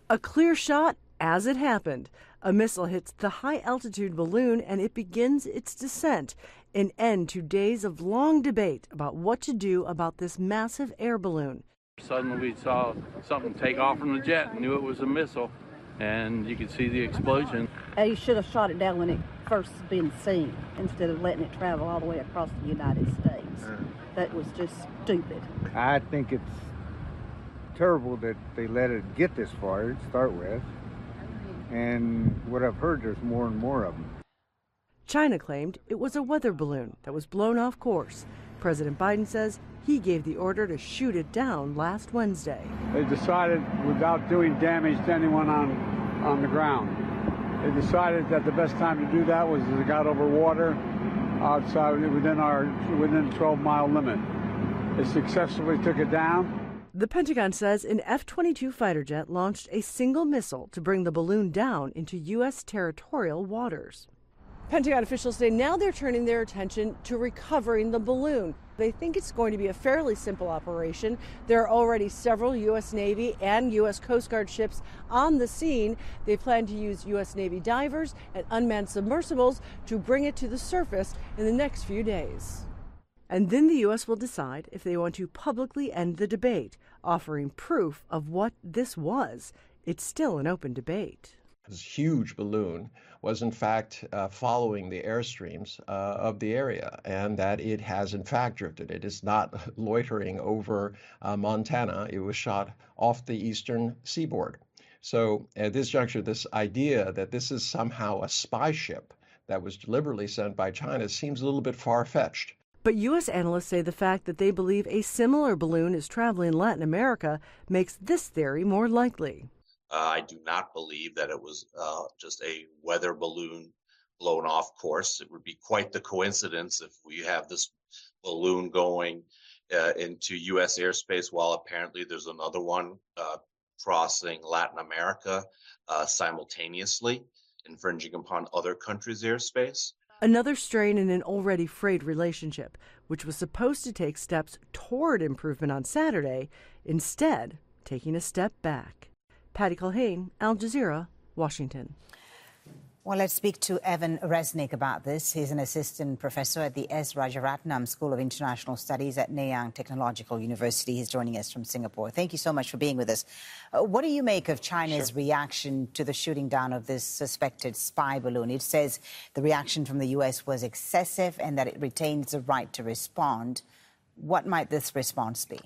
A clear shot as it happened. A missile hits the high-altitude balloon and it begins its descent, an end to days of long debate about what to do about this massive air balloon. Suddenly we saw something take off from the jet and knew it was a missile, and you could see the explosion. You should have shot it down when it first been seen instead of letting it travel all the way across the United States. That was just stupid. I think it's terrible that they let it get this far to start with. And what I've heard, there's more and more of them. China claimed it was a weather balloon that was blown off course. President Biden says he gave the order to shoot it down last Wednesday. They decided, without doing damage to anyone on the ground, they decided that the best time to do that was as it got over water outside within the 12-mile limit. They successfully took it down. The Pentagon says an F-22 fighter jet launched a single missile to bring the balloon down into U.S. territorial waters. Pentagon officials say now they're turning their attention to recovering the balloon. They think it's going to be a fairly simple operation. There are already several U.S. Navy and U.S. Coast Guard ships on the scene. They plan to use U.S. Navy divers and unmanned submersibles to bring it to the surface in the next few days. And then the U.S. will decide if they want to publicly end the debate, offering proof of what this was. It's still an open debate. This huge balloon was in fact following the airstreams of the area, and that it has in fact drifted. It is not loitering over Montana. It was shot off the eastern seaboard. So at this juncture, this idea that this is somehow a spy ship that was deliberately sent by China seems a little bit far-fetched. But U.S. analysts say the fact that they believe a similar balloon is traveling in Latin America makes this theory more likely. I do not believe that it was just a weather balloon blown off course. It would be quite the coincidence if we have this balloon going into U.S. airspace while apparently there's another one crossing Latin America simultaneously, infringing upon other countries' airspace. Another strain in an already frayed relationship, which was supposed to take steps toward improvement on Saturday, instead taking a step back. Patty Culhane, Al Jazeera, Washington. Well, let's speak to Evan Resnick about this. He's an assistant professor at the S. Rajaratnam School of International Studies at Nanyang Technological University. He's joining us from Singapore. Thank you so much for being with us. What do you make of China's reaction to the shooting down of this suspected spy balloon? It says the reaction from the U.S. was excessive and that it retains the right to respond. What might this response be?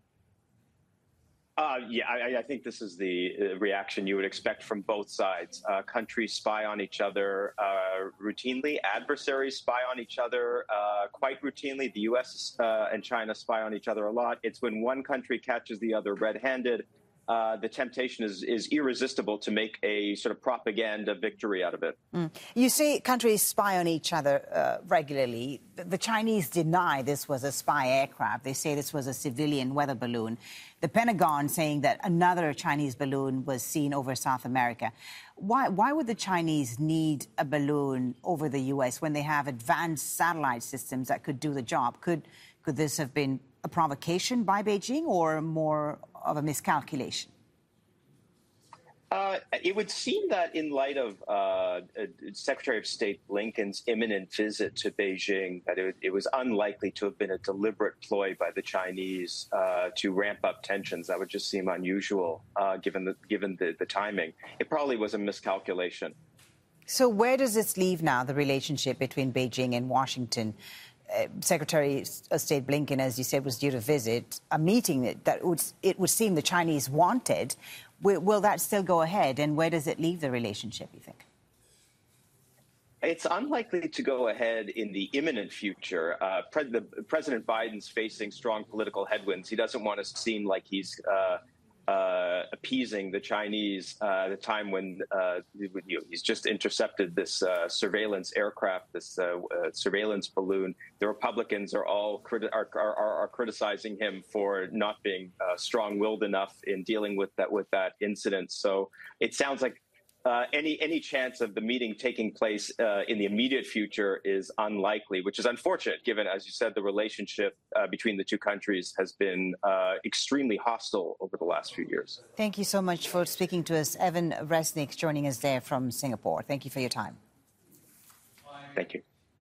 I think this is the reaction you would expect from both sides. Countries spy on each other routinely. Adversaries spy on each other quite routinely. The U.S. And China spy on each other a lot. It's when one country catches the other red-handed, the temptation is irresistible to make a sort of propaganda victory out of it. You say countries spy on each other regularly. The Chinese deny this was a spy aircraft. They say this was a civilian weather balloon. The Pentagon saying that another Chinese balloon was seen over South America. Why would the Chinese need a balloon over the U.S. when they have advanced satellite systems that could do the job? Could this have been a provocation by Beijing or more of a miscalculation? It would seem that in light of Secretary of State Blinken's imminent visit to Beijing, that it was unlikely to have been a deliberate ploy by the Chinese to ramp up tensions. That would just seem unusual given the timing. It probably was a miscalculation. So where does this leave now, the relationship between Beijing and Washington? Secretary of State Blinken, as you said, was due to visit a meeting that it would seem the Chinese wanted. Will that still go ahead? And where does it leave the relationship, you think? It's unlikely to go ahead in the imminent future. President Biden's facing strong political headwinds. He doesn't want to seem like he's appeasing the Chinese at a time when he's just intercepted this surveillance aircraft, this surveillance balloon. The Republicans are all criticizing him for not being strong-willed enough in dealing with that incident. So it sounds like any chance of the meeting taking place in the immediate future is unlikely, which is unfortunate, given, as you said, the relationship between the two countries has been extremely hostile over the last few years. Thank you so much for speaking to us. Evan Resnick joining us there from Singapore. Thank you for your time. Thank you.